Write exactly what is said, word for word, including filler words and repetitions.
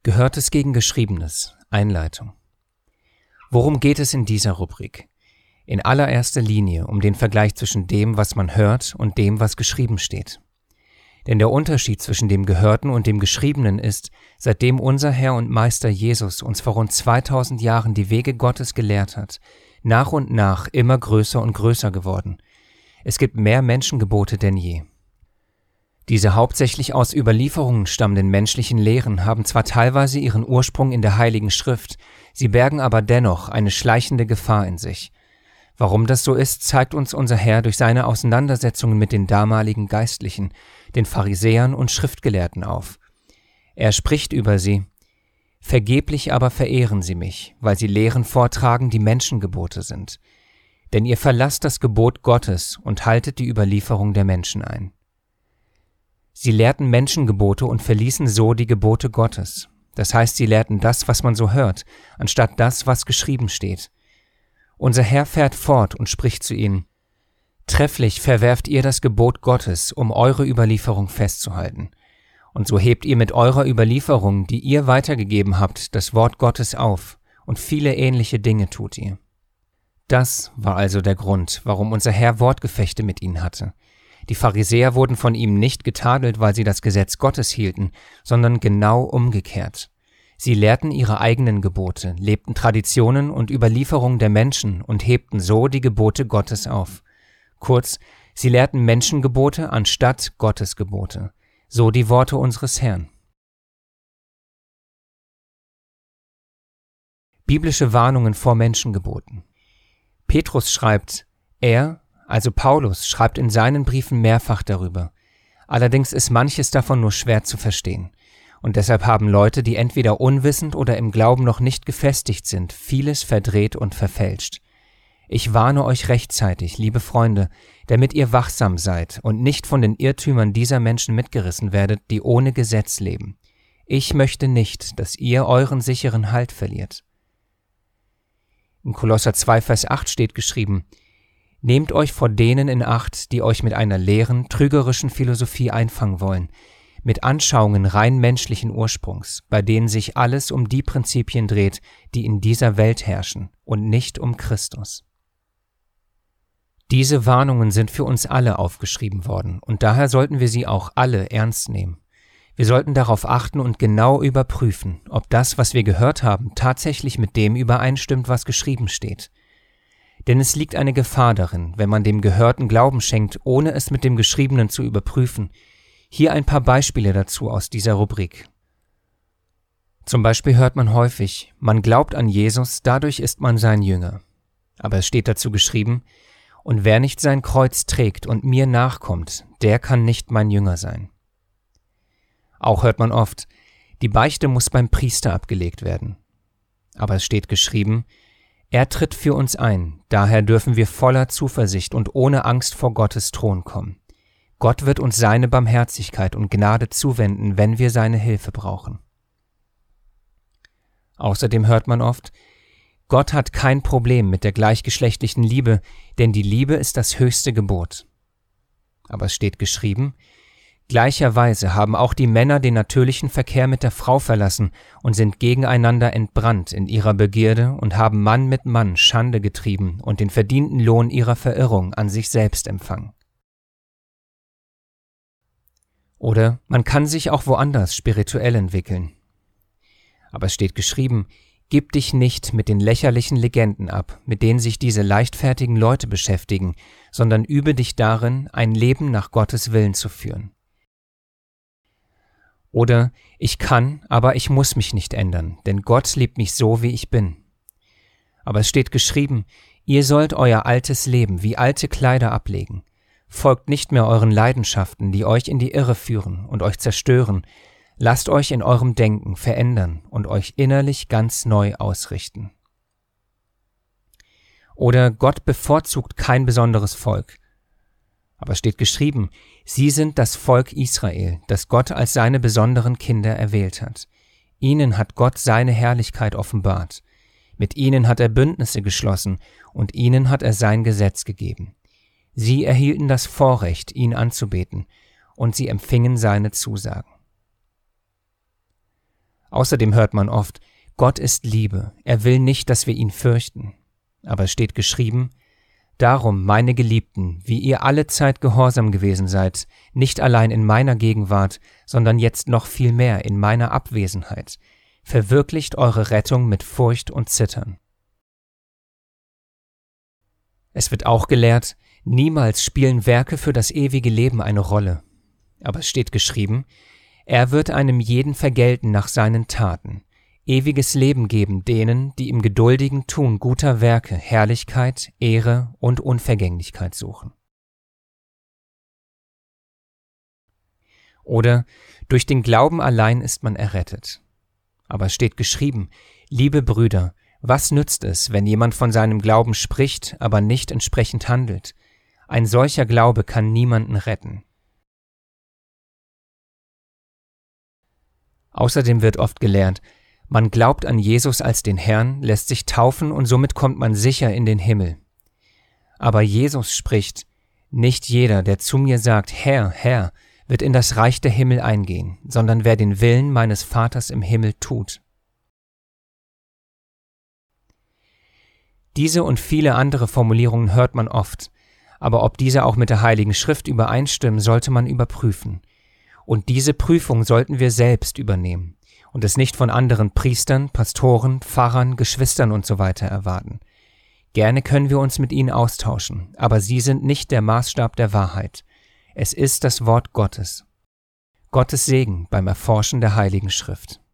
Gehörtes gegen Geschriebenes. Einleitung. Worum geht es in dieser Rubrik? In allererster Linie um den Vergleich zwischen dem, was man hört, und dem, was geschrieben steht. Denn der Unterschied zwischen dem Gehörten und dem Geschriebenen ist, seitdem unser Herr und Meister Jesus uns vor rund zweitausend Jahren die Wege Gottes gelehrt hat, nach und nach immer größer und größer geworden. Es gibt mehr Menschengebote denn je. Diese hauptsächlich aus Überlieferungen stammenden menschlichen Lehren haben zwar teilweise ihren Ursprung in der Heiligen Schrift, sie bergen aber dennoch eine schleichende Gefahr in sich. Warum das so ist, zeigt uns unser Herr durch seine Auseinandersetzungen mit den damaligen Geistlichen, den Pharisäern und Schriftgelehrten auf. Er spricht über sie: Vergeblich aber verehren sie mich, weil sie Lehren vortragen, die Menschengebote sind. Denn ihr verlasst das Gebot Gottes und haltet die Überlieferung der Menschen ein. Sie lehrten Menschengebote und verließen so die Gebote Gottes. Das heißt, sie lehrten das, was man so hört, anstatt das, was geschrieben steht. Unser Herr fährt fort und spricht zu ihnen: Trefflich verwerft ihr das Gebot Gottes, um eure Überlieferung festzuhalten. Und so hebt ihr mit eurer Überlieferung, die ihr weitergegeben habt, das Wort Gottes auf, und viele ähnliche Dinge tut ihr. Das war also der Grund, warum unser Herr Wortgefechte mit ihnen hatte. Die Pharisäer wurden von ihm nicht getadelt, weil sie das Gesetz Gottes hielten, sondern genau umgekehrt. Sie lehrten ihre eigenen Gebote, lebten Traditionen und Überlieferungen der Menschen und hebten so die Gebote Gottes auf. Kurz, sie lehrten Menschengebote anstatt Gottes Gebote. So die Worte unseres Herrn. Biblische Warnungen vor Menschengeboten. Petrus schreibt, er, also Paulus, schreibt in seinen Briefen mehrfach darüber. Allerdings ist manches davon nur schwer zu verstehen. Und deshalb haben Leute, die entweder unwissend oder im Glauben noch nicht gefestigt sind, vieles verdreht und verfälscht. Ich warne euch rechtzeitig, liebe Freunde, damit ihr wachsam seid und nicht von den Irrtümern dieser Menschen mitgerissen werdet, die ohne Gesetz leben. Ich möchte nicht, dass ihr euren sicheren Halt verliert. In Kolosser zwei, Vers acht steht geschrieben: Nehmt euch vor denen in Acht, die euch mit einer leeren, trügerischen Philosophie einfangen wollen, mit Anschauungen rein menschlichen Ursprungs, bei denen sich alles um die Prinzipien dreht, die in dieser Welt herrschen, und nicht um Christus. Diese Warnungen sind für uns alle aufgeschrieben worden, und daher sollten wir sie auch alle ernst nehmen. Wir sollten darauf achten und genau überprüfen, ob das, was wir gehört haben, tatsächlich mit dem übereinstimmt, was geschrieben steht. Denn es liegt eine Gefahr darin, wenn man dem Gehörten Glauben schenkt, ohne es mit dem Geschriebenen zu überprüfen. Hier ein paar Beispiele dazu aus dieser Rubrik. Zum Beispiel hört man häufig, man glaubt an Jesus, dadurch ist man sein Jünger. Aber es steht dazu geschrieben: Und wer nicht sein Kreuz trägt und mir nachkommt, der kann nicht mein Jünger sein. Auch hört man oft, die Beichte muss beim Priester abgelegt werden. Aber es steht geschrieben: Er tritt für uns ein, daher dürfen wir voller Zuversicht und ohne Angst vor Gottes Thron kommen. Gott wird uns seine Barmherzigkeit und Gnade zuwenden, wenn wir seine Hilfe brauchen. Außerdem hört man oft, Gott hat kein Problem mit der gleichgeschlechtlichen Liebe, denn die Liebe ist das höchste Gebot. Aber es steht geschrieben: Gleicherweise haben auch die Männer den natürlichen Verkehr mit der Frau verlassen und sind gegeneinander entbrannt in ihrer Begierde und haben Mann mit Mann Schande getrieben und den verdienten Lohn ihrer Verirrung an sich selbst empfangen. Oder man kann sich auch woanders spirituell entwickeln. Aber es steht geschrieben: Gib dich nicht mit den lächerlichen Legenden ab, mit denen sich diese leichtfertigen Leute beschäftigen, sondern übe dich darin, ein Leben nach Gottes Willen zu führen. Oder ich kann, aber ich muss mich nicht ändern, denn Gott liebt mich so, wie ich bin. Aber es steht geschrieben: Ihr sollt euer altes Leben wie alte Kleider ablegen. Folgt nicht mehr euren Leidenschaften, die euch in die Irre führen und euch zerstören. Lasst euch in eurem Denken verändern und euch innerlich ganz neu ausrichten. Oder Gott bevorzugt kein besonderes Volk. Aber es steht geschrieben: Sie sind das Volk Israel, das Gott als seine besonderen Kinder erwählt hat. Ihnen hat Gott seine Herrlichkeit offenbart. Mit ihnen hat er Bündnisse geschlossen und ihnen hat er sein Gesetz gegeben. Sie erhielten das Vorrecht, ihn anzubeten, und sie empfingen seine Zusagen. Außerdem hört man oft, Gott ist Liebe, er will nicht, dass wir ihn fürchten. Aber es steht geschrieben, darum, meine Geliebten, wie ihr alle Zeit gehorsam gewesen seid, nicht allein in meiner Gegenwart, sondern jetzt noch viel mehr in meiner Abwesenheit, verwirklicht eure Rettung mit Furcht und Zittern. Es wird auch gelehrt, niemals spielen Werke für das ewige Leben eine Rolle. Aber es steht geschrieben, er wird einem jeden vergelten nach seinen Taten, ewiges Leben geben denen, die im geduldigen Tun guter Werke Herrlichkeit, Ehre und Unvergänglichkeit suchen. Oder durch den Glauben allein ist man errettet. Aber es steht geschrieben, liebe Brüder, was nützt es, wenn jemand von seinem Glauben spricht, aber nicht entsprechend handelt? Ein solcher Glaube kann niemanden retten. Außerdem wird oft gelehrt, man glaubt an Jesus als den Herrn, lässt sich taufen und somit kommt man sicher in den Himmel. Aber Jesus spricht, nicht jeder, der zu mir sagt, Herr, Herr, wird in das Reich der Himmel eingehen, sondern wer den Willen meines Vaters im Himmel tut. Diese und viele andere Formulierungen hört man oft, aber ob diese auch mit der Heiligen Schrift übereinstimmen, sollte man überprüfen. Und diese Prüfung sollten wir selbst übernehmen und es nicht von anderen Priestern, Pastoren, Pfarrern, Geschwistern und so weiter erwarten. Gerne können wir uns mit ihnen austauschen, aber sie sind nicht der Maßstab der Wahrheit. Es ist das Wort Gottes. Gottes Segen beim Erforschen der Heiligen Schrift.